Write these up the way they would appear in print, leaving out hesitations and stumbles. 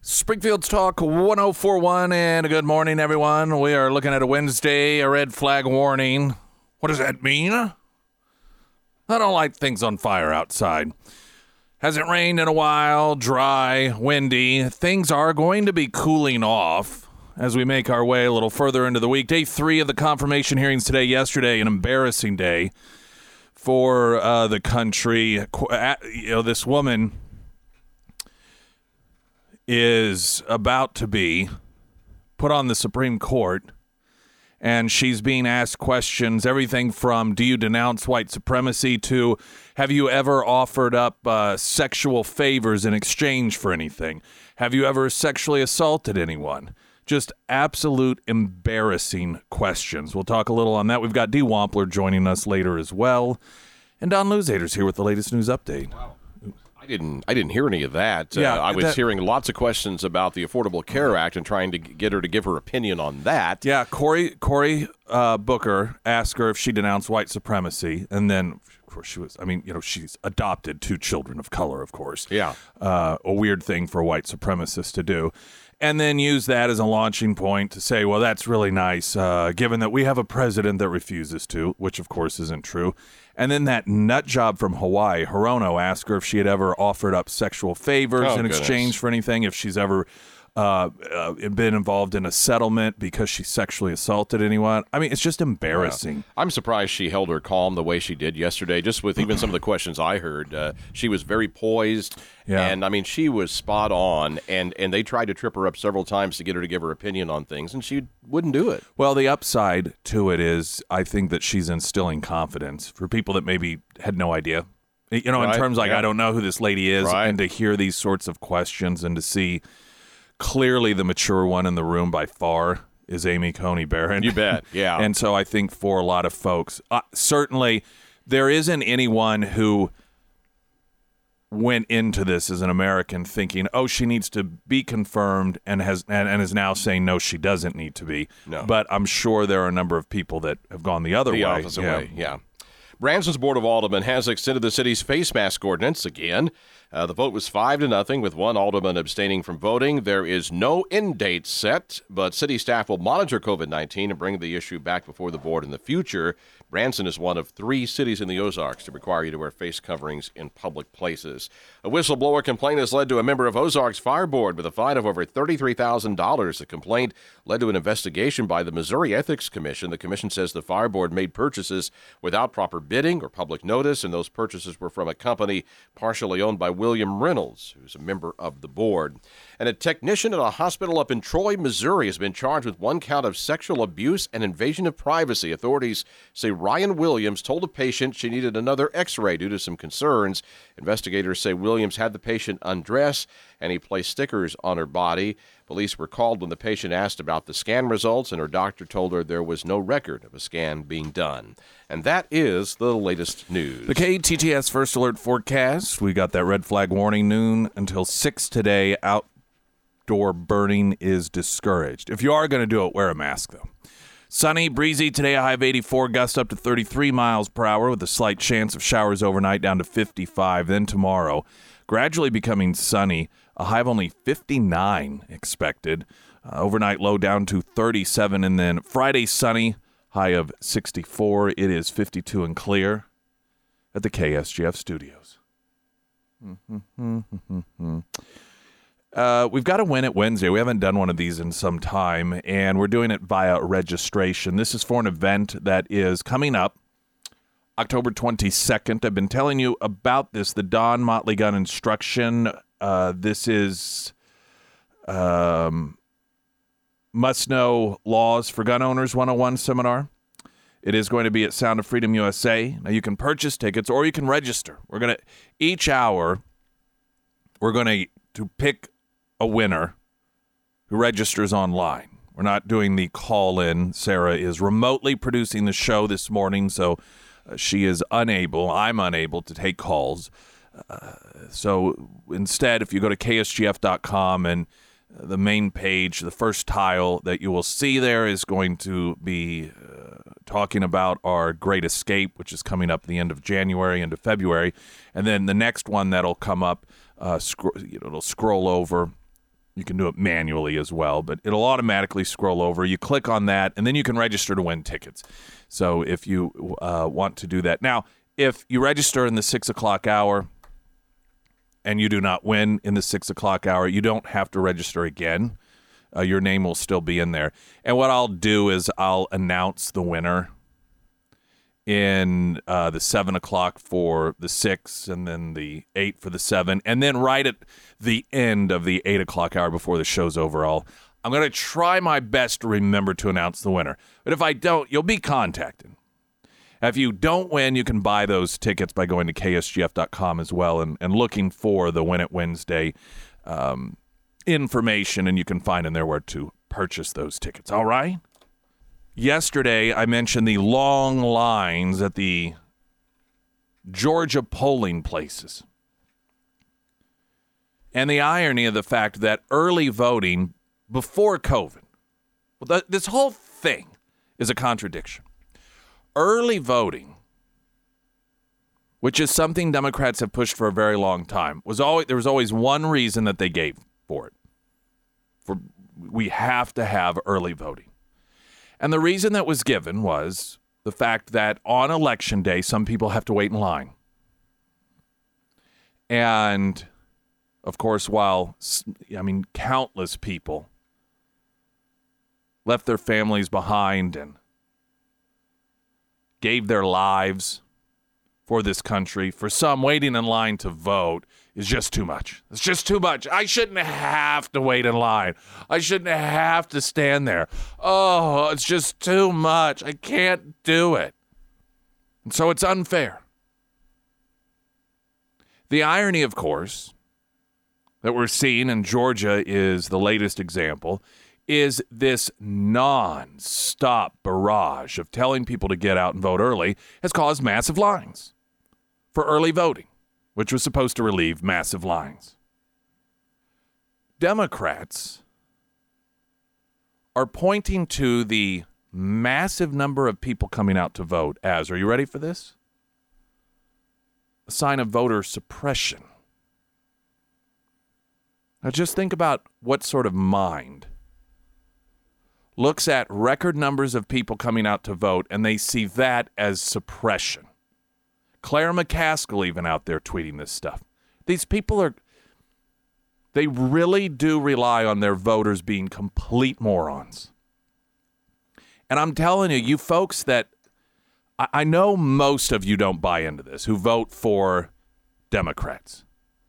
Springfield's Talk 1041, and a good morning, everyone. We are looking at a Wednesday, a red flag warning. What does that mean? I don't like things on fire outside. Hasn't rained in a while, dry, windy. Things are going to be cooling off as we make our way a little further into the week. Day 3 of the confirmation hearings today. Yesterday, an embarrassing day for the country. This woman is about to be put on the Supreme Court, and she's being asked questions, everything from do you denounce white supremacy to have you ever offered up sexual favors in exchange for anything? Have you ever sexually assaulted anyone? Just absolute embarrassing questions. We'll talk a little on that. We've got Dee Wampler joining us later as well. And Don Luzader's here with the latest news update. Wow. I didn't hear any of that. I was hearing lots of questions about the Affordable Care Act and trying to get her to give her opinion on that. Yeah, Cory Booker asked her if she denounced white supremacy, and then, of course, she's adopted 2 children of color, of course. Yeah. A weird thing for a white supremacist to do. And then use that as a launching point to say, well, that's really nice, given that we have a president that refuses to, which, of course, isn't true. And then that nut job from Hawaii, Hirono, asked her if she had ever offered up sexual favors in exchange for anything, if she's ever been involved in a settlement because she sexually assaulted anyone. I mean, it's just embarrassing. Yeah. I'm surprised she held her calm the way she did yesterday, just with even some of the questions I heard. She was very poised, and, I mean, she was spot on, and they tried to trip her up several times to get her to give her opinion on things, and she wouldn't do it. Well, the upside to it is I think that she's instilling confidence for people that maybe had no idea. In terms like, I don't know who this lady is, and to hear these sorts of questions and to see clearly the mature one in the room by far is Amy Coney Barrett. You bet, yeah. And so I think for a lot of folks, certainly there isn't anyone who went into this as an American thinking, oh, she needs to be confirmed and is now saying, no, she doesn't need to be. No. But I'm sure there are a number of people that have gone the other way. The opposite way, yeah. Branson's Board of Aldermen has extended the city's face mask ordinance again. The vote was 5-0, with one alderman abstaining from voting. There is no end date set, but city staff will monitor COVID-19 and bring the issue back before the board in the future. Branson is one of 3 cities in the Ozarks to require you to wear face coverings in public places. A whistleblower complaint has led to a member of Ozarks Fire Board with a fine of over $33,000. The complaint led to an investigation by the Missouri Ethics Commission. The commission says the Fire Board made purchases without proper bidding or public notice, and those purchases were from a company partially owned by William Reynolds, who's a member of the board. And a technician at a hospital up in Troy, Missouri, has been charged with 1 count of sexual abuse and invasion of privacy. Authorities say Ryan Williams told a patient she needed another x-ray due to some concerns. Investigators say Williams had the patient undress and he placed stickers on her body. Police were called when the patient asked about the scan results, and her doctor told her there was no record of a scan being done. And that is the latest news. The KTTS First Alert forecast. We got that red flag warning noon until 6 today. Outdoor burning is discouraged. If you are going to do it, wear a mask, though. Sunny, breezy today, a high of 84, gust up to 33 miles per hour with a slight chance of showers overnight down to 55. Then tomorrow, gradually becoming sunny, a high of only 59 expected. Overnight low down to 37. And then Friday, sunny, high of 64. It is 52 and clear at the KSGF studios. We've got to win it Wednesday. We haven't done one of these in some time, and we're doing it via registration. This is for an event that is coming up October 22nd. I've been telling you about this, the Don Motley Gun Instruction. This is Must Know Laws for Gun Owners 101 seminar. It is going to be at Sound of Freedom USA. Now, you can purchase tickets or you can register. Each hour, we're going to pick a winner who registers online. We're not doing the call-in. Sarah is remotely producing the show this morning, so she is unable, I'm unable to take calls. So instead, if you go to ksgf.com and the main page, the first tile that you will see there is going to be talking about our Great Escape, which is coming up at the end of January, into February. And then the next one that'll come up, it'll scroll over, You can do it manually as well, but it'll automatically scroll over. You click on that, and then you can register to win tickets. So if you want to do that. Now, if you register in the 6 o'clock hour and you do not win in the 6 o'clock hour, you don't have to register again. Your name will still be in there. And what I'll do is I'll announce the winner in the 7 o'clock for the 6, and then the 8 for the 7, and then right at the end of the 8 o'clock hour before the show's over, I'm going to try my best to remember to announce the winner. But if I don't, you'll be contacted. If you don't win, you can buy those tickets by going to ksgf.com as well and looking for the Win It Wednesday information, and you can find in there where to purchase those tickets. All right? Yesterday, I mentioned the long lines at the Georgia polling places. And the irony of the fact that early voting before COVID, this whole thing is a contradiction. Early voting, which is something Democrats have pushed for a very long time, there was always one reason that they gave for it. We have to have early voting. And the reason that was given was the fact that on Election Day, some people have to wait in line. And, of course, countless people left their families behind and gave their lives for this country. For some, waiting in line to vote is just too much. It's just too much. I shouldn't have to wait in line. I shouldn't have to stand there. Oh, it's just too much. I can't do it. And so it's unfair. The irony, of course, that we're seeing in Georgia is the latest example, is this non-stop barrage of telling people to get out and vote early has caused massive lines for early voting, which was supposed to relieve massive lines. Democrats are pointing to the massive number of people coming out to vote as, are you ready for this? A sign of voter suppression. Now just think about what sort of mind looks at record numbers of people coming out to vote and they see that as suppression. Claire McCaskill even out there tweeting this stuff. These people they really do rely on their voters being complete morons. And I'm telling you, you folks that, I know most of you don't buy into this, who vote for Democrats.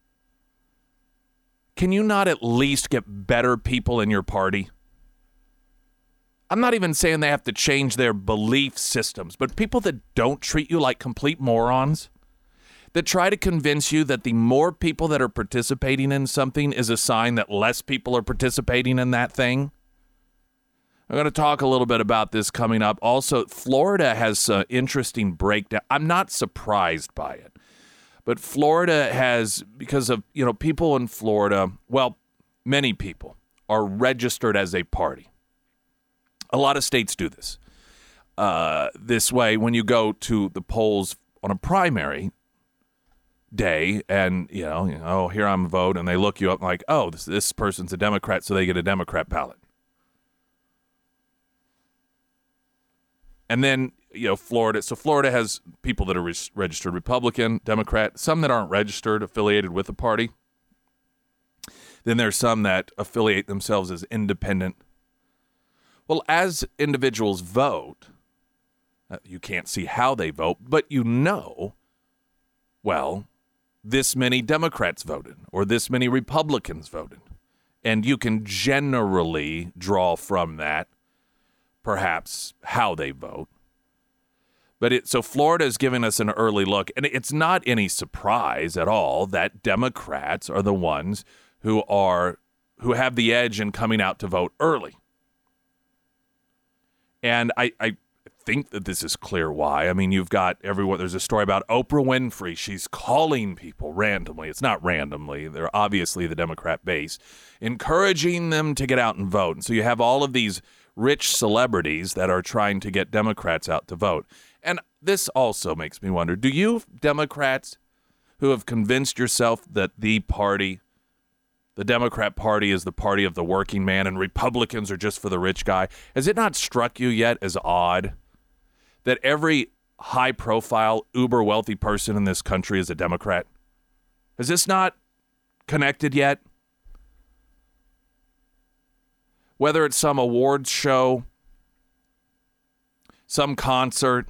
Can you not at least get better people in your party? I'm not even saying they have to change their belief systems, but people that don't treat you like complete morons, that try to convince you that the more people that are participating in something is a sign that less people are participating in that thing. I'm going to talk a little bit about this coming up. Also, Florida has an interesting breakdown. I'm not surprised by it, but Florida has, because of, people in Florida, many people are registered as a party. A lot of states do this. This way, when you go to the polls on a primary day and, here I'm a vote, and they look you up like, oh, this person's a Democrat, so they get a Democrat ballot. And then, Florida. So Florida has people that are registered Republican, Democrat, some that aren't registered, affiliated with a party. Then there's some that affiliate themselves as independent. Well, as individuals vote, you can't see how they vote, but this many Democrats voted or this many Republicans voted. And you can generally draw from that perhaps how they vote. But so Florida is giving us an early look, and it's not any surprise at all that Democrats are the ones who have the edge in coming out to vote early. And I think that this is clear why. I mean, you've got everyone. There's a story about Oprah Winfrey. She's calling people randomly. It's not randomly. They're obviously the Democrat base, encouraging them to get out and vote. And so you have all of these rich celebrities that are trying to get Democrats out to vote. And this also makes me wonder, do you Democrats who have convinced yourself that the party the Democrat Party is the party of the working man and Republicans are just for the rich guy? Has it not struck you yet as odd that every high-profile, uber-wealthy person in this country is a Democrat? Has this not connected yet? Whether it's some awards show, some concert,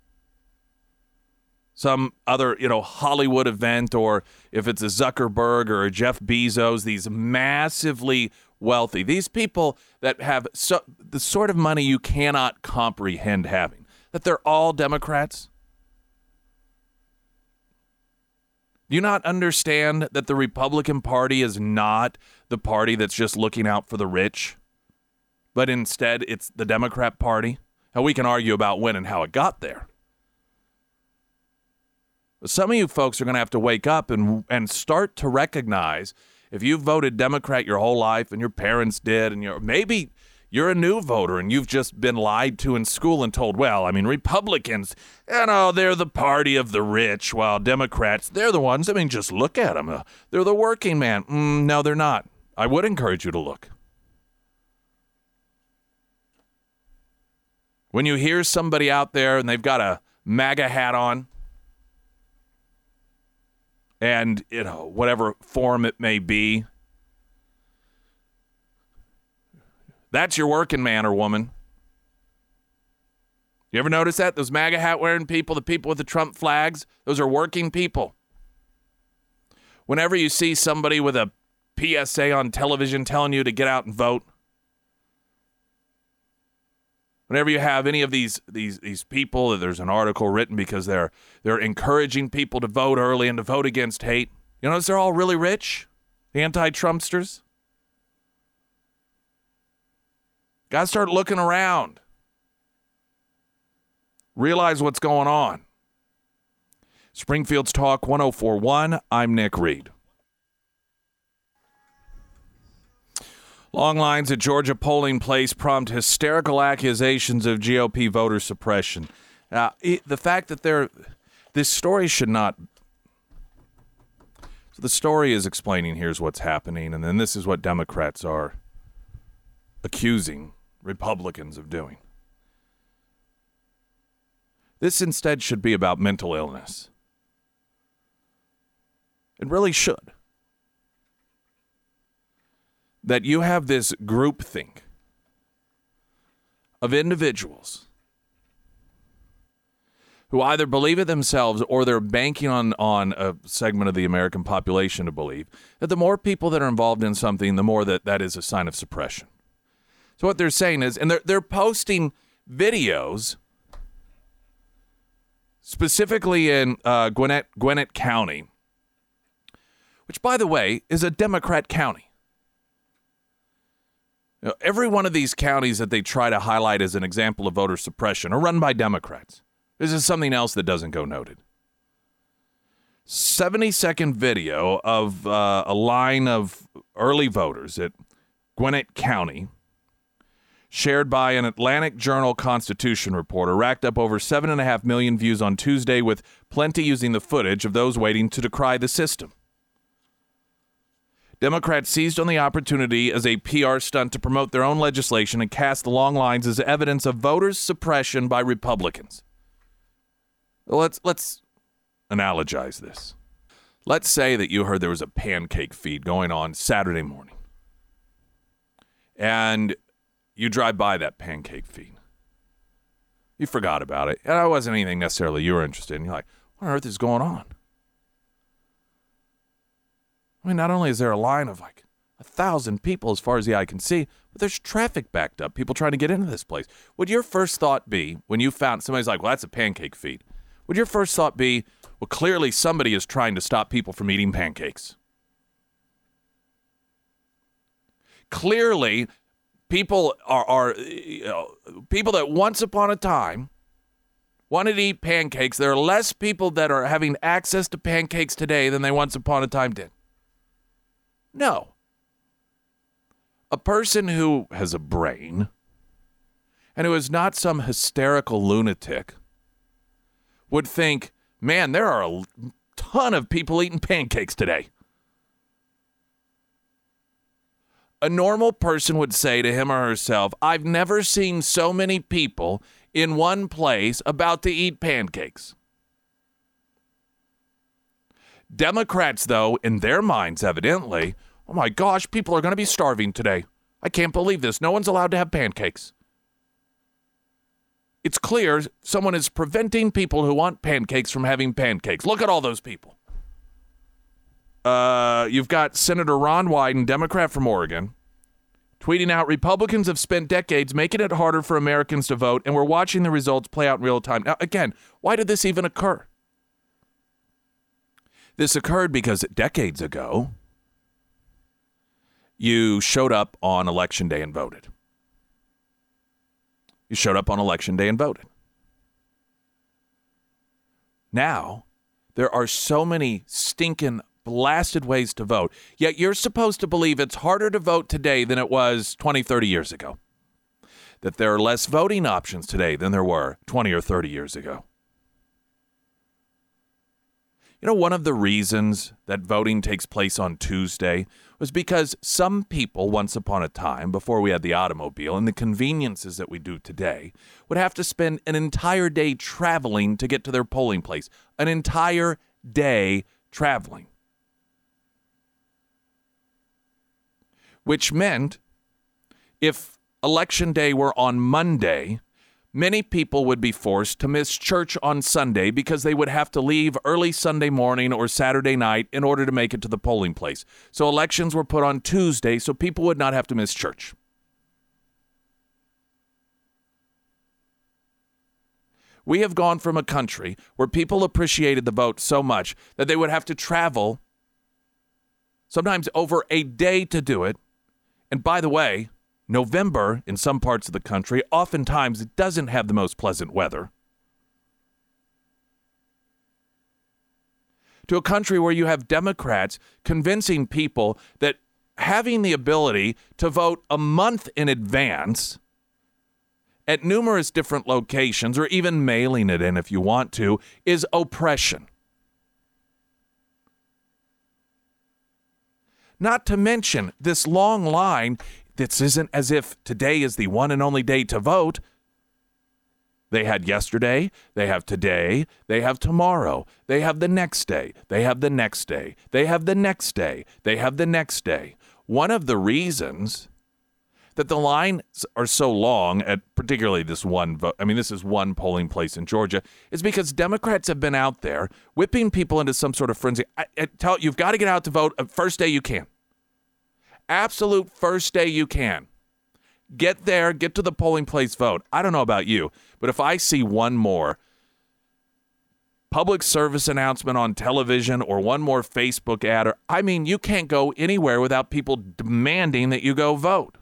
some other, Hollywood event, or if it's a Zuckerberg or a Jeff Bezos, these massively wealthy, these people that have the sort of money you cannot comprehend having, that they're all Democrats? Do you not understand that the Republican Party is not the party that's just looking out for the rich, but instead it's the Democrat Party? Now, we can argue about when and how it got there. But some of you folks are going to have to wake up and start to recognize, if you've voted Democrat your whole life and your parents did, and maybe you're a new voter and you've just been lied to in school and told, Republicans, they're the party of the rich, while Democrats, they're the ones, just look at them. They're the working man. No, they're not. I would encourage you to look. When you hear somebody out there and they've got a MAGA hat on, and, whatever form it may be, that's your working man or woman. You ever notice that? Those MAGA hat wearing people, the people with the Trump flags, those are working people. Whenever you see somebody with a PSA on television telling you to get out and vote, whenever you have any of these people, there's an article written because they're encouraging people to vote early and to vote against hate. You notice they're all really rich, the anti-Trumpsters. Got to start looking around. Realize what's going on. Springfield's Talk 104.1. I'm Nick Reed. Long lines at Georgia polling place prompt hysterical accusations of GOP voter suppression. The fact that this story should not. So the story is explaining here's what's happening, and then this is what Democrats are accusing Republicans of doing. This instead should be about mental illness. It really should. That you have this groupthink of individuals who either believe it themselves or they're banking on a segment of the American population to believe that the more people that are involved in something, the more that is a sign of suppression. So what they're saying is, and they're posting videos specifically in Gwinnett County, which, by the way, is a Democrat county. Every one of these counties that they try to highlight as an example of voter suppression are run by Democrats. This is something else that doesn't go noted. 70-second video of a line of early voters at Gwinnett County, shared by an Atlantic Journal-Constitution reporter, racked up over 7.5 million views on Tuesday, with plenty using the footage of those waiting to decry the system. Democrats seized on the opportunity as a PR stunt to promote their own legislation and cast the long lines as evidence of voter suppression by Republicans. Let's analogize this. Let's say that you heard there was a pancake feed going on Saturday morning, and you drive by that pancake feed. You forgot about it, and it wasn't anything necessarily you were interested in. You're like, what on earth is going on? I mean, not only is there a line of like 1,000 people as far as the eye can see, but there's traffic backed up, people trying to get into this place. Would your first thought be, when you found somebody's like, well, that's a pancake feed, would your first thought be, well, clearly somebody is trying to stop people from eating pancakes? Clearly, people are people that once upon a time wanted to eat pancakes. There are less people that are having access to pancakes today than they once upon a time did. No. A person who has a brain and who is not some hysterical lunatic would think, man, there are a ton of people eating pancakes today. A normal person would say to him or herself, I've never seen so many people in one place about to eat pancakes. Democrats, though, in their minds, evidently, oh my gosh, people are going to be starving today. I can't believe this. No one's allowed to have pancakes. It's clear someone is preventing people who want pancakes from having pancakes. Look at all those people. You've got Senator Ron Wyden, Democrat from Oregon, tweeting out, Republicans have spent decades making it harder for Americans to vote, and we're watching the results play out in real time. Now, again, why did this even occur? This occurred because decades ago, you showed up on Election Day and voted. You showed up on Election Day and voted. Now, there are so many stinking blasted ways to vote, yet you're supposed to believe it's harder to vote today than it was 20, 30 years ago. That there are less voting options today than there were 20 or 30 years ago. You know, one of the reasons that voting takes place on Tuesday was because some people, once upon a time, before we had the automobile and the conveniences that we do today, would have to spend an entire day traveling to get to their polling place. An entire day traveling. Which meant if Election Day were on Monday, many people would be forced to miss church on Sunday because they would have to leave early Sunday morning or Saturday night in order to make it to the polling place. So elections were put on Tuesday so people would not have to miss church. We have gone from a country where people appreciated the vote so much that they would have to travel sometimes over a day to do it. And by the way, November in some parts of the country, oftentimes it doesn't have the most pleasant weather. To a country where you have Democrats convincing people that having the ability to vote a month in advance at numerous different locations, or even mailing it in if you want to, is oppression. Not to mention this long line. This isn't as if today is the one and only day to vote. They had yesterday, they have today, they have tomorrow, they have the next day, they have the next day, they have the next day, they have the next day. One of the reasons that the lines are so long at particularly this one vote, I mean, this is one polling place in Georgia, is because Democrats have been out there whipping people into some sort of frenzy. You've got to get out to vote first day you can. Absolute first day you can. Get there, get to the polling place, vote. I don't know about you, but if I see one more public service announcement on television or one more Facebook ad, you can't go anywhere without people demanding that you go vote.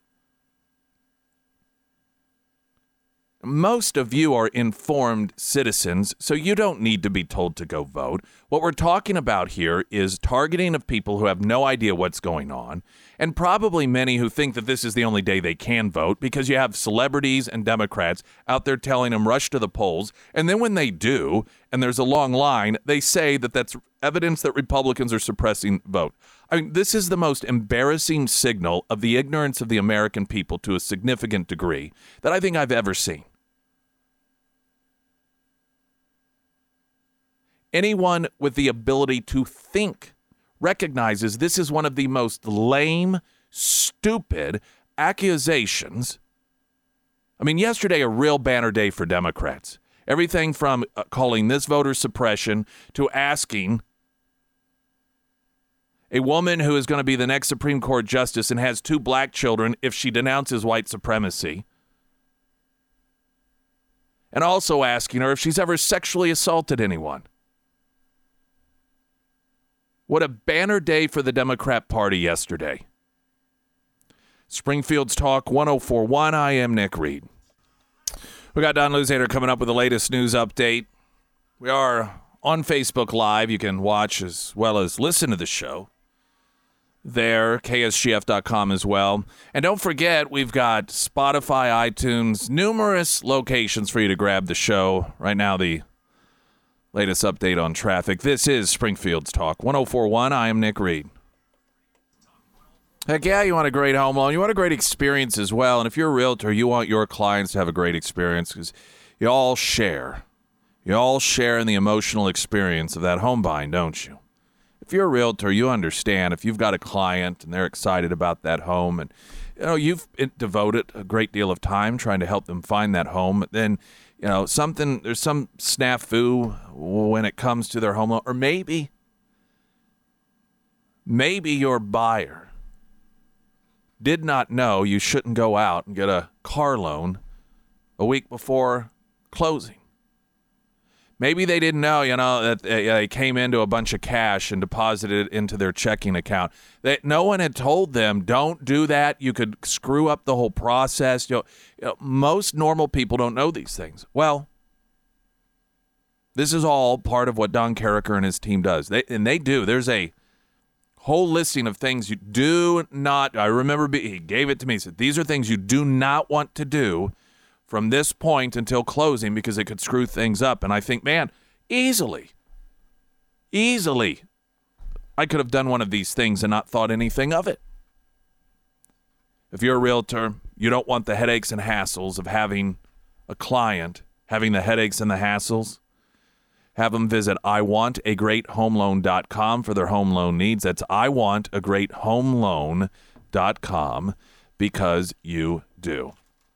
Most of you are informed citizens, so you don't need to be told to go vote. What we're talking about here is targeting of people who have no idea what's going on, and probably many who think that this is the only day they can vote because you have celebrities and Democrats out there telling them rush to the polls, and then when they do, and there's a long line, they say that that's evidence that Republicans are suppressing vote. This is the most embarrassing signal of the ignorance of the American people to a significant degree that I think I've ever seen. Anyone with the ability to think recognizes this is one of the most lame, stupid accusations. Yesterday, a real banner day for Democrats. Everything from calling this voter suppression to asking a woman who is going to be the next Supreme Court justice and has 2 black children if she denounces white supremacy. And also asking her if she's ever sexually assaulted anyone. What a banner day for the Democrat Party yesterday. Springfield's Talk 104.1. I am Nick Reed. We got Don Luzader coming up with the latest news update. We are on Facebook Live. You can watch as well as listen to the show there, ksgf.com as well. And don't forget, we've got Spotify, iTunes, numerous locations for you to grab the show. Right now, the latest update on traffic. This is Springfield's Talk 104.1. I am Nick Reed. Heck yeah, you want a great home loan. You want a great experience as well. And if you're a realtor, you want your clients to have a great experience because you all share. You all share in the emotional experience of that home buying, don't you? If you're a realtor, you understand if you've got a client and they're excited about that home and you've devoted a great deal of time trying to help them find that home, then there's some snafu when it comes to their home loan. Or maybe your buyer did not know you shouldn't go out and get a car loan a week before closing. Maybe they didn't know, that they came into a bunch of cash and deposited it into their checking account. No one had told them, don't do that. You could screw up the whole process. Most normal people don't know these things. Well, this is all part of what Don Carricker and his team does. They do. There's a whole listing of things you do not. I remember he gave it to me. He said, these are things you do not want to do from this point until closing because it could screw things up. And I think, man, easily, I could have done one of these things and not thought anything of it. If you're a realtor, you don't want the headaches and hassles of having a client having the headaches and the hassles. Have them visit iwantagreathomeloan.com for their home loan needs. That's iwantagreathomeloan.com because you do.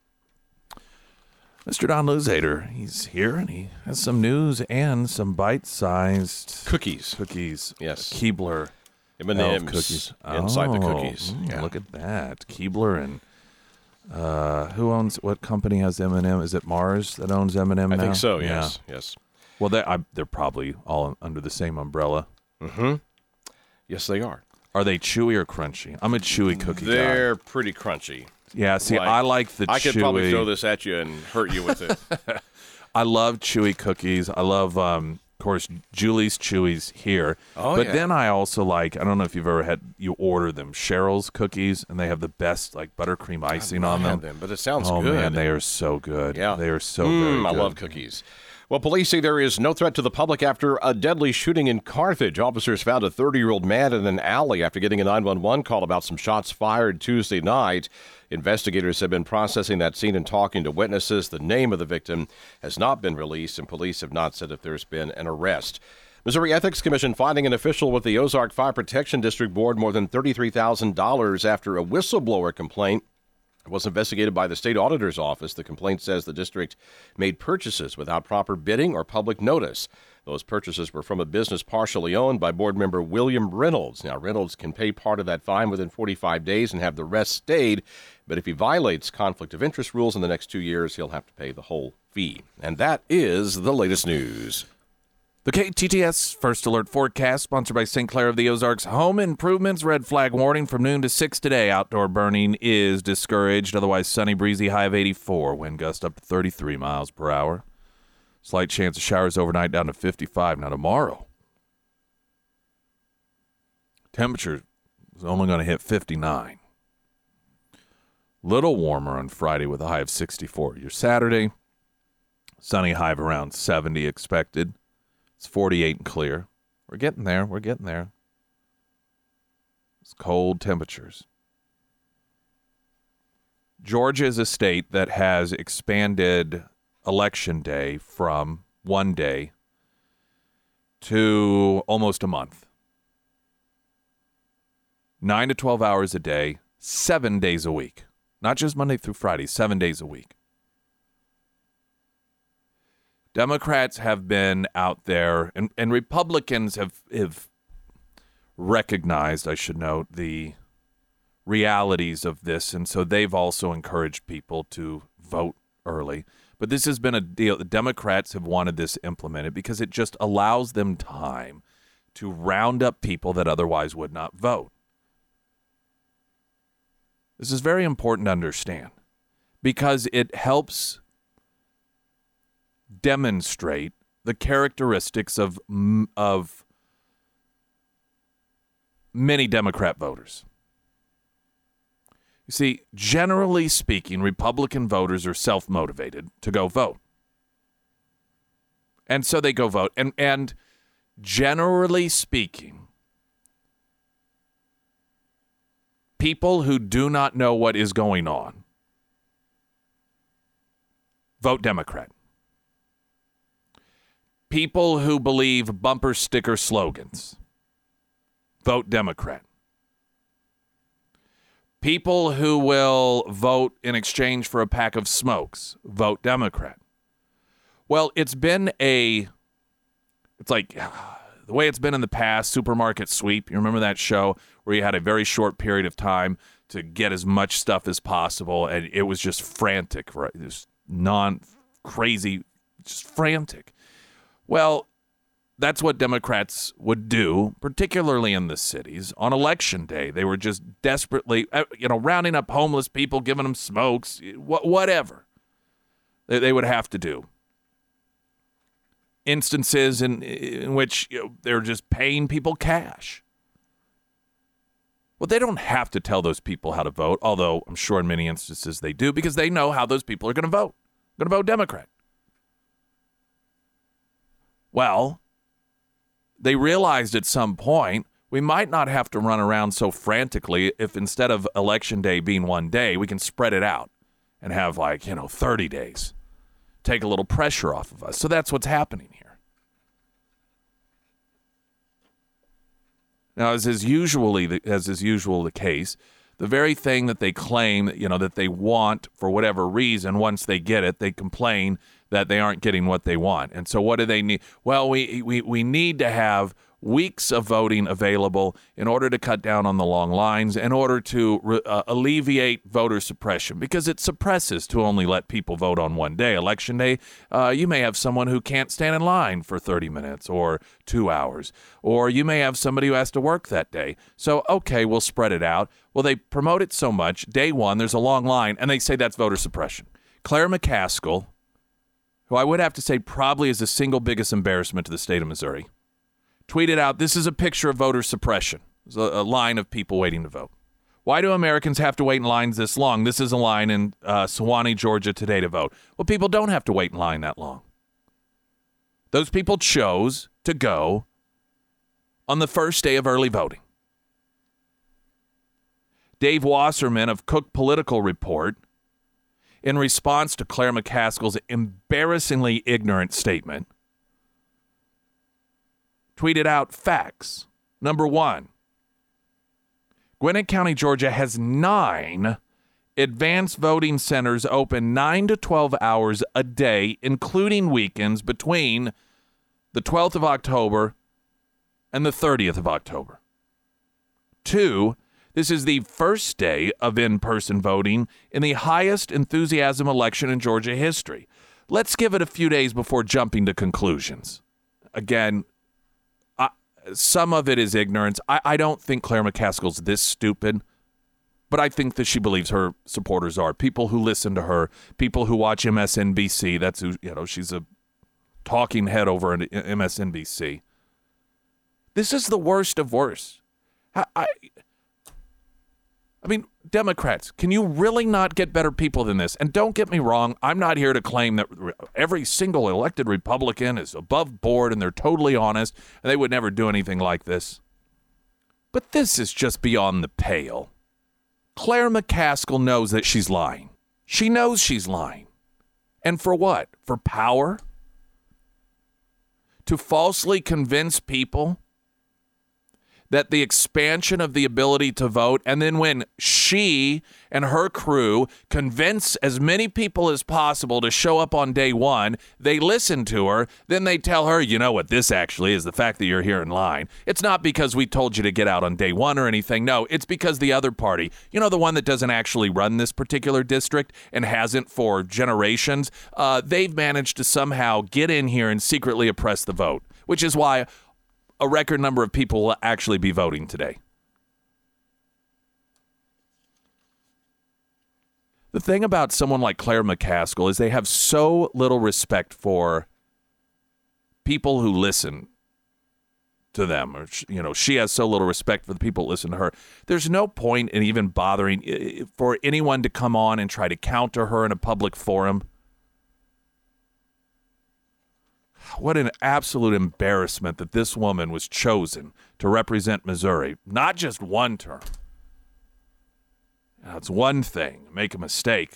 Mr. Don Luzader, he's here, and he has some news and some bite-sized cookies. Yes. Keebler M&M's cookies. Inside the cookies. Yeah. Look at that. Keebler and what company has M&M? Is it Mars that owns M&M now? I think so, Yeah. Yes. Well, they're probably all under the same umbrella. Mm-hmm. Yes, they are. Are they chewy or crunchy? I'm a chewy cookie guy. They're pretty crunchy. Yeah, see, I like the chewy. I could probably throw this at you and hurt you with it. I love chewy cookies. I love, of course, Julie's Chewies here. Oh, but yeah. then I also like, I don't know if you've ever you order them, Cheryl's cookies, and they have the best, buttercream icing on them. But it sounds good. Oh, man, they are so good. Yeah. They are so very good. I love cookies. Well, police say there is no threat to the public after a deadly shooting in Carthage. Officers found a 30-year-old man in an alley after getting a 911 call about some shots fired Tuesday night. Investigators have been processing that scene and talking to witnesses. The name of the victim has not been released, and police have not said if there's been an arrest. Missouri Ethics Commission finding an official with the Ozark Fire Protection District Board more than $33,000 after a whistleblower complaint was investigated by the state auditor's office. The complaint says the district made purchases without proper bidding or public notice. Those purchases were from a business partially owned by board member William Reynolds. Now, Reynolds can pay part of that fine within 45 days and have the rest stayed. But if he violates conflict of interest rules in the next 2 years, he'll have to pay the whole fee. And that is the latest news. The KTTS First Alert Forecast, sponsored by St. Clair of the Ozarks Home Improvements. Red flag warning from noon to 6 today. Outdoor burning is discouraged. Otherwise, sunny, breezy, high of 84. Wind gust up to 33 miles per hour. Slight chance of showers overnight down to 55. Now, tomorrow, temperature is only going to hit 59. Little warmer on Friday with a high of 64. Your Saturday, sunny, high of around 70 expected. It's 48 and clear. We're getting there. It's cold temperatures. Georgia is a state that has expanded Election Day from 1 day to almost a month. 9 to 12 hours a day, 7 days a week. Not just Monday through Friday, 7 days a week. Democrats have been out there, and Republicans have recognized, I should note, the realities of this, and so they've also encouraged people to vote early. But this has been a deal. The Democrats have wanted this implemented because it just allows them time to round up people that otherwise would not vote. This is very important to understand because it helps demonstrate the characteristics of many Democrat voters. You see, generally speaking, Republican voters are self-motivated to go vote. And so they go vote. And generally speaking, People who do not know what is going on, vote Democrat. People who believe bumper sticker slogans, vote Democrat. People who will vote in exchange for a pack of smokes, vote Democrat. Well, it's like the way it's been in the past, Supermarket Sweep. You remember that show where you had a very short period of time to get as much stuff as possible, and it was just frantic, right? It was non-crazy, just frantic. Well, that's what Democrats would do, particularly in the cities. On Election Day, they were just desperately, rounding up homeless people, giving them smokes, whatever they would have to do. Instances in which they're just paying people cash. Well, they don't have to tell those people how to vote, although I'm sure in many instances they do, because they know how those people are going to vote. Going to vote Democrat. Well, they realized at some point we might not have to run around so frantically if instead of Election Day being one day, we can spread it out and have 30 days. Take a little pressure off of us. So that's what's happening here. Now, as is usually the case, the very thing that they claim, that they want for whatever reason, once they get it, they complain that they aren't getting what they want. And so what do they need? Well, we need to have weeks of voting available in order to cut down on the long lines, in order to alleviate voter suppression, because it suppresses to only let people vote on one day. Election Day, you may have someone who can't stand in line for 30 minutes or 2 hours, or you may have somebody who has to work that day. So, okay, we'll spread it out. Well, they promote it so much. Day one, there's a long line, and they say that's voter suppression. Claire McCaskill, who I would have to say probably is the single biggest embarrassment to the state of Missouri, tweeted out, this is a picture of voter suppression. There's a line of people waiting to vote. Why do Americans have to wait in lines this long? This is a line in Sewanee, Georgia today to vote. Well, people don't have to wait in line that long. Those people chose to go on the first day of early voting. Dave Wasserman of Cook Political Report, in response to Claire McCaskill's embarrassingly ignorant statement, tweeted out facts. Number one, Gwinnett County, Georgia has 9 advanced voting centers open 9 to 12 hours a day, including weekends, between the 12th of October and the 30th of October. 2, this is the first day of in-person voting in the highest enthusiasm election in Georgia history. Let's give it a few days before jumping to conclusions. Again, some of it is ignorance. I don't think Claire McCaskill's this stupid, but I think that she believes her supporters are. People who listen to her, people who watch MSNBC, that's who, she's a talking head over at MSNBC. This is the worst of worst. I mean, Democrats, can you really not get better people than this? And don't get me wrong, I'm not here to claim that every single elected Republican is above board and they're totally honest and they would never do anything like this. But this is just beyond the pale. Claire McCaskill knows that she's lying. She knows she's lying. And for what? For power? To falsely convince people that the expansion of the ability to vote, and then when she and her crew convince as many people as possible to show up on day one, they listen to her, then they tell her, you know what this actually is, the fact that you're here in line. It's not because we told you to get out on day one or anything. No, it's because the other party, the one that doesn't actually run this particular district and hasn't for generations, they've managed to somehow get in here and secretly oppress the vote, which is why a record number of people will actually be voting today. The thing about someone like Claire McCaskill is they have so little respect for people who listen to them. Or, she has so little respect for the people that listen to her. There's no point in even bothering for anyone to come on and try to counter her in a public forum. What an absolute embarrassment that this woman was chosen to represent Missouri. Not just one term, Now, it's one thing, make a mistake.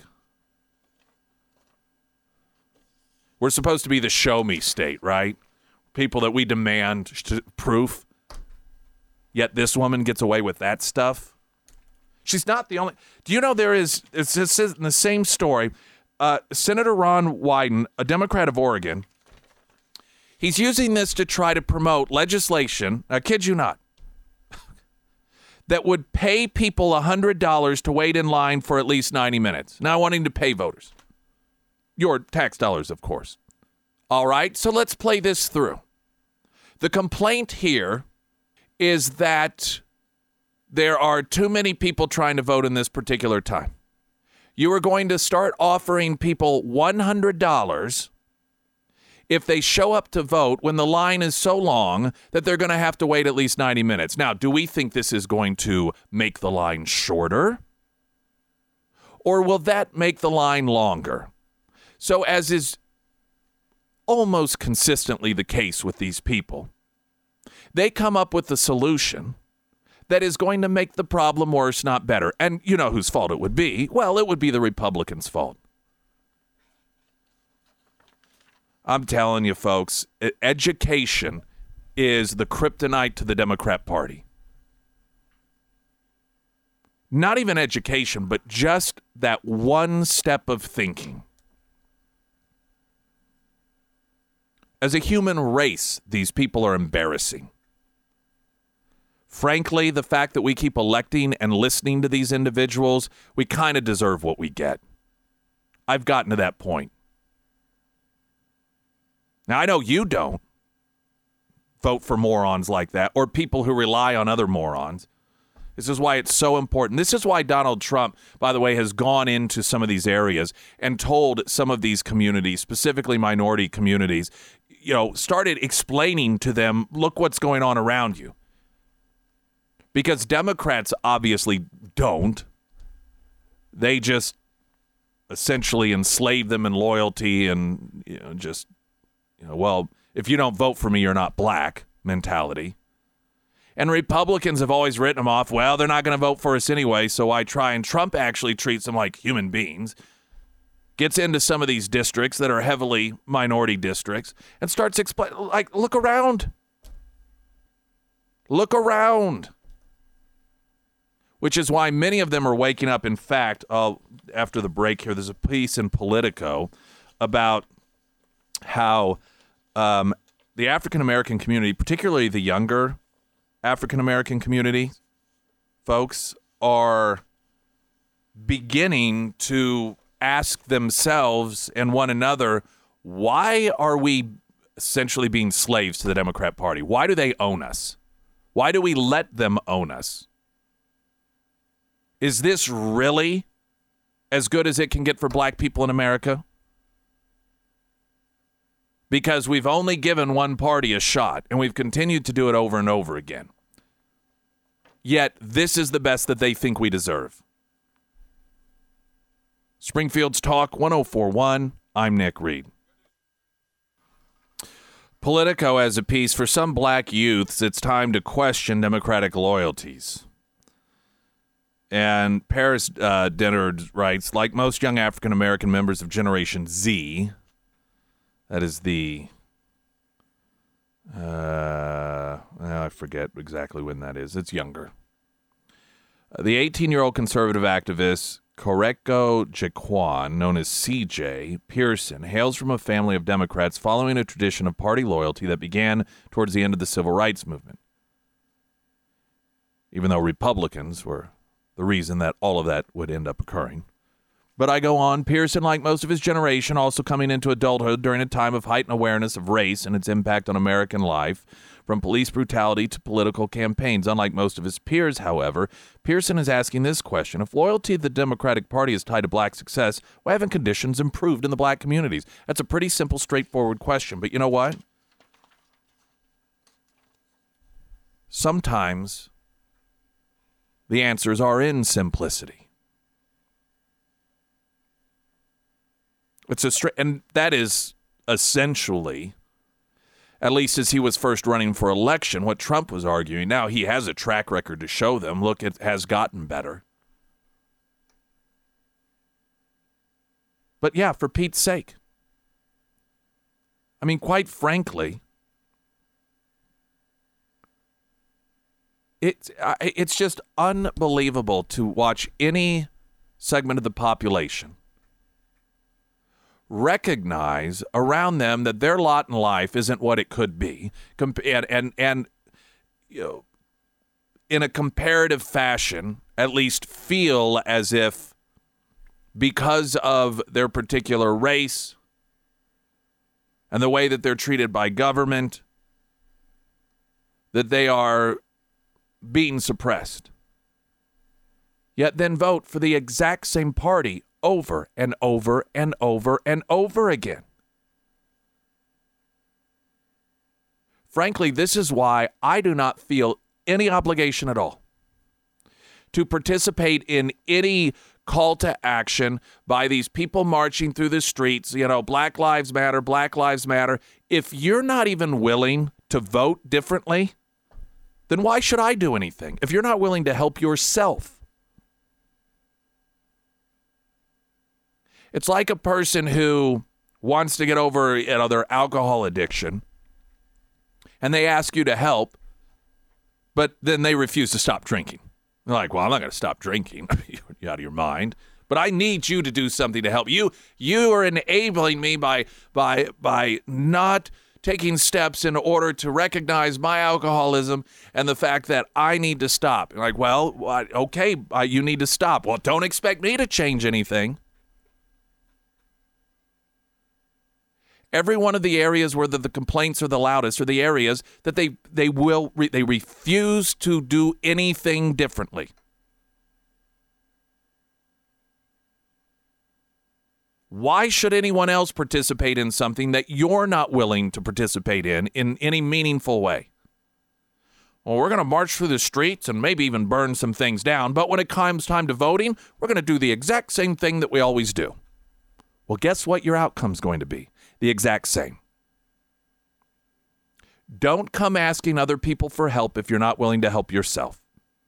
We're supposed to be the show me state, right? People that we demand proof. Yet this woman gets away with that stuff. She's not the only. Do you know it's in the same story, Senator Ron Wyden, a Democrat of Oregon, he's using this to try to promote legislation, I kid you not, that would pay people $100 to wait in line for at least 90 minutes. Now wanting to pay voters. Your tax dollars, of course. All right, so let's play this through. The complaint here is that there are too many people trying to vote in this particular time. You are going to start offering people $100 if they show up to vote when the line is so long that they're going to have to wait at least 90 minutes. Now, do we think this is going to make the line shorter? Or will that make the line longer? So as is almost consistently the case with these people, they come up with a solution that is going to make the problem worse, not better. And you know whose fault it would be? Well, it would be the Republicans' fault. I'm telling you, folks, education is the kryptonite to the Democrat Party. Not even education, but just that one step of thinking. As a human race, these people are embarrassing. Frankly, the fact that we keep electing and listening to these individuals, we kind of deserve what we get. I've gotten to that point. Now, I know you don't vote for morons like that or people who rely on other morons. This is why it's so important. This is why Donald Trump, by the way, has gone into some of these areas and told some of these communities, specifically minority communities, started explaining to them, look what's going on around you. Because Democrats obviously don't. They just essentially enslave them in loyalty and well, if you don't vote for me, you're not black mentality. And Republicans have always written them off. Well, they're not going to vote for us anyway, so I try. And Trump actually treats them like human beings. Gets into some of these districts that are heavily minority districts and starts explaining, like, look around. Look around. Which is why many of them are waking up. In fact, after the break here, there's a piece in Politico about how the African-American community, particularly the younger African-American community, folks, are beginning to ask themselves and one another, why are we essentially being slaves to the Democrat Party? Why do they own us? Why do we let them own us? Is this really as good as it can get for black people in America? Because we've only given one party a shot, and we've continued to do it over and over again. Yet, this is the best that they think we deserve. Springfield's Talk 1041, I'm Nick Reed. Politico has a piece, for some black youths, it's time to question Democratic loyalties. And Paris Dennard writes, like most young African-American members of Generation Z, that is the, I forget exactly when that is. It's younger. The 18-year-old conservative activist Koreko Jaquan, known as C.J. Pearson, hails from a family of Democrats following a tradition of party loyalty that began towards the end of the civil rights movement. Even though Republicans were the reason that all of that would end up occurring. But I go on, Pearson, like most of his generation, also coming into adulthood during a time of heightened awareness of race and its impact on American life, from police brutality to political campaigns. Unlike most of his peers, however, Pearson is asking this question. If loyalty to the Democratic Party is tied to black success, why haven't conditions improved in the black communities? That's a pretty simple, straightforward question. But you know what? Sometimes the answers are in simplicity. And that is essentially, at least as he was first running for election, what Trump was arguing. Now he has a track record to show them. Look, it has gotten better. But yeah, for Pete's sake. I mean, quite frankly, it's just unbelievable to watch any segment of the population recognize around them that their lot in life isn't what it could be, and you know, in a comparative fashion, at least feel as if because of their particular race and the way that they're treated by government, that they are being suppressed. Yet then vote for the exact same party over and over and over and over again. Frankly, this is why I do not feel any obligation at all to participate in any call to action by these people marching through the streets, Black Lives Matter, Black Lives Matter. If you're not even willing to vote differently, then why should I do anything if you're not willing to help yourself? It's like a person who wants to get over their alcohol addiction, and they ask you to help, but then they refuse to stop drinking. They're like, well, I'm not going to stop drinking. You're out of your mind. But I need you to do something to help. You are enabling me by not taking steps in order to recognize my alcoholism and the fact that I need to stop. You're like, well, okay, you need to stop. Well, don't expect me to change anything. Every one of the areas where the complaints are the loudest are the areas that they refuse to do anything differently. Why should anyone else participate in something that you're not willing to participate in any meaningful way? Well, we're going to march through the streets and maybe even burn some things down, but when it comes time to voting, we're going to do the exact same thing that we always do. Well, guess what your outcome's going to be? The exact same. Don't come asking other people for help if you're not willing to help yourself.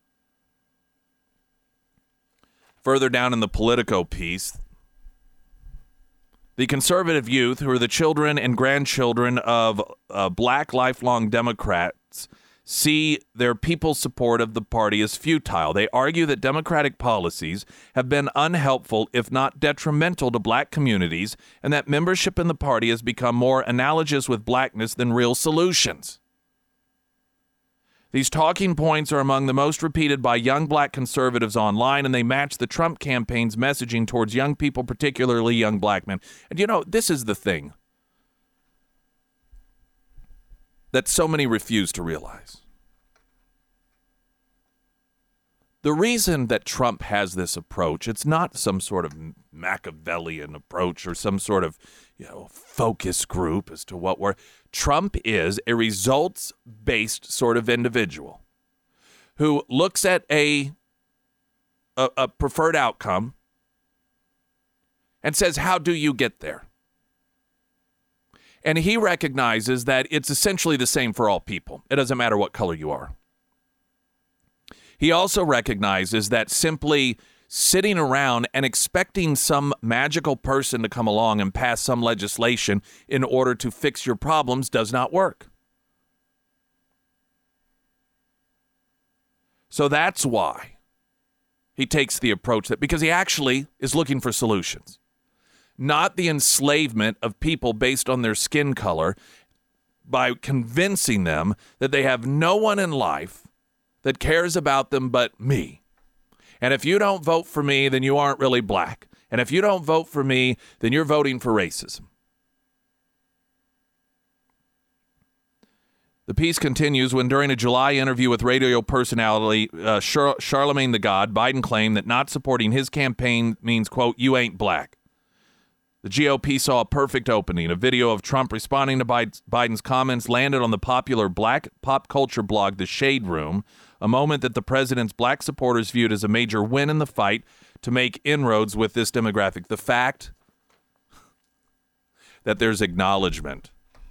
Further down in the Politico piece, the conservative youth, who are the children and grandchildren of black lifelong Democrats, see their people's support of the party as futile. They argue that Democratic policies have been unhelpful, if not detrimental, to black communities, and that membership in the party has become more analogous with blackness than real solutions. These talking points are among the most repeated by young black conservatives online, and they match the Trump campaign's messaging towards young people, particularly young black men. And this is the thing that so many refuse to realize. The reason that Trump has this approach, it's not some sort of Machiavellian approach or some sort of, focus group as to what we're... Trump is a results-based sort of individual who looks at a preferred outcome and says, how do you get there? And he recognizes that it's essentially the same for all people. It doesn't matter what color you are. He also recognizes that simply sitting around and expecting some magical person to come along and pass some legislation in order to fix your problems does not work. So that's why he takes the approach because he actually is looking for solutions. Not the enslavement of people based on their skin color by convincing them that they have no one in life that cares about them but me. And if you don't vote for me, then you aren't really black. And if you don't vote for me, then you're voting for racism. The piece continues when during a July interview with radio personality Charlemagne the God, Biden claimed that not supporting his campaign means, quote, you ain't black. The GOP saw a perfect opening. A video of Trump responding to Biden's comments landed on the popular black pop culture blog, The Shade Room, a moment that the president's black supporters viewed as a major win in the fight to make inroads with this demographic. The fact that there's acknowledgement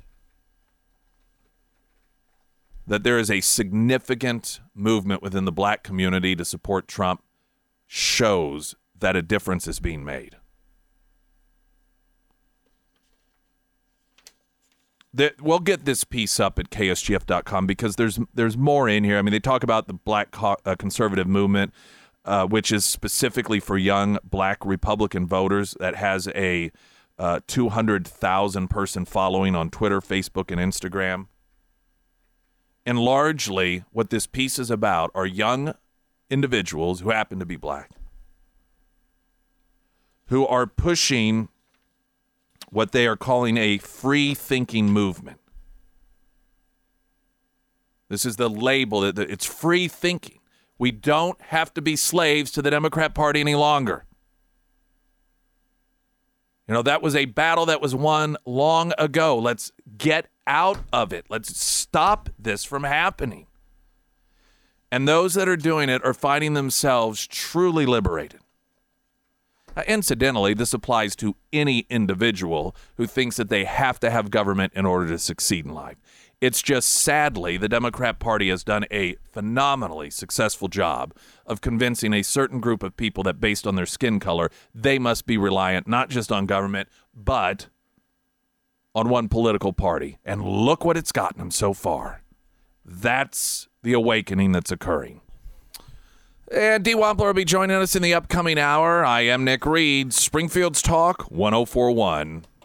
that there is a significant movement within the black community to support Trump shows that a difference is being made. We'll get this piece up at ksgf.com because there's more in here. I mean, they talk about the black conservative movement, which is specifically for young black Republican voters, that has a 200,000 person following on Twitter, Facebook, and Instagram. And largely what this piece is about are young individuals who happen to be black, who are pushing what they are calling a free thinking movement. This is the label. It's free thinking. We don't have to be slaves to the Democrat Party any longer. You know, that was a battle that was won long ago. Let's get out of it. Let's stop this from happening. And those that are doing it are finding themselves truly liberated. Incidentally, this applies to any individual who thinks that they have to have government in order to succeed in life. It's just, sadly, the Democrat Party has done a phenomenally successful job of convincing a certain group of people that based on their skin color, they must be reliant not just on government, but on one political party. And look what it's gotten them so far. That's the awakening that's occurring. And Dee Wampler will be joining us in the upcoming hour. I am Nick Reed, Springfield's Talk 104.1.